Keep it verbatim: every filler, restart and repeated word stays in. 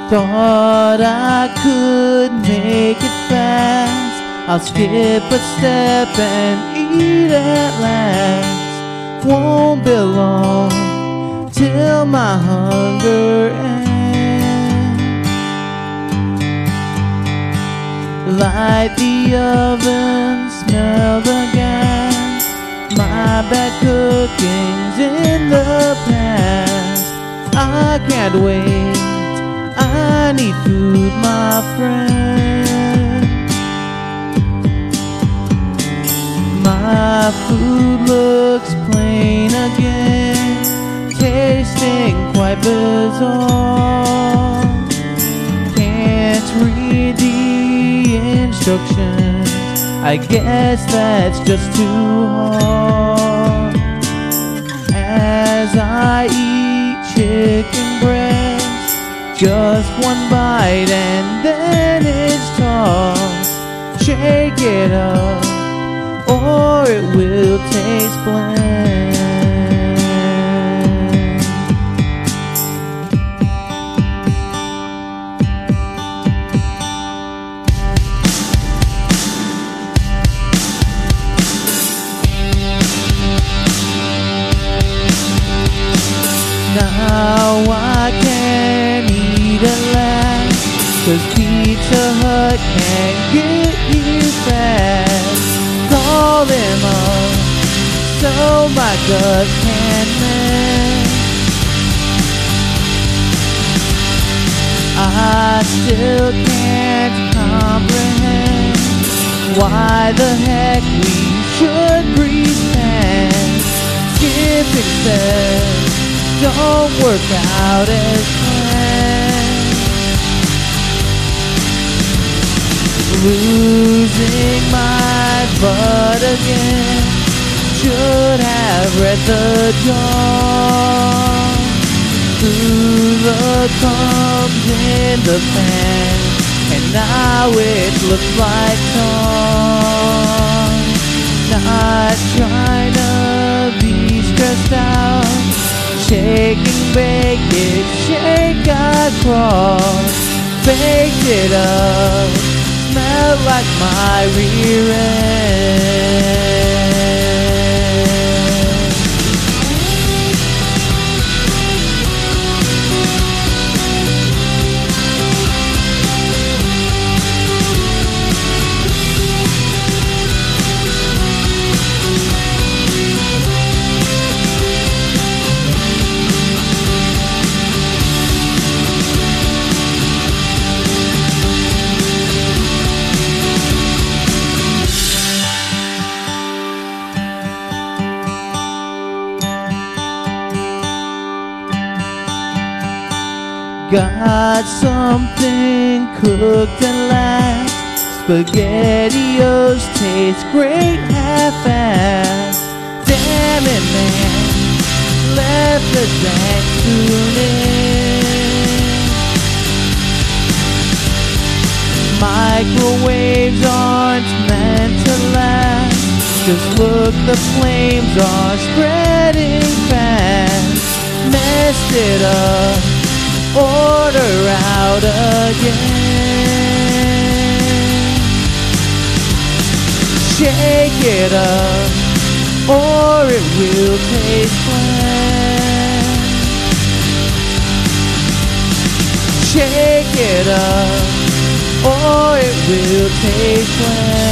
Thought I could make it fast. I'll skip a step and eat at last. Won't be long till my hunger ends. Light the oven, smell the gas. My bad cooking's in the past. I can't wait, I need food, my friend. My food looks plain again, tasting quite bizarre. Can't read the instructions, I guess that's just too hard. As I eat chicken breast, just one bite and then it's tossed. Shake it up or it will taste bland. Now I can't eat at last, 'cause Pizza Hut can't get you fast. Call them up so my gut can mend. I still can't comprehend why the heck we should breathe past. Skipping steps don't work out as planned. Losing my butt again, should have read the dawn. Hula comes in the pan, and now it looks like corn. Not trying to be stressed out, shaking, bake it, shake, I cross. Baked it up, smelled like my rear end. Got something cooked at last. SpaghettiOs taste great half-assed. Damn it, man, left the dank spoon in. Microwaves aren't meant to last. Just look, the flames are spreading fast. Messed it up, order out again. Shake it up or it will taste bland. Shake it up or it will taste bland.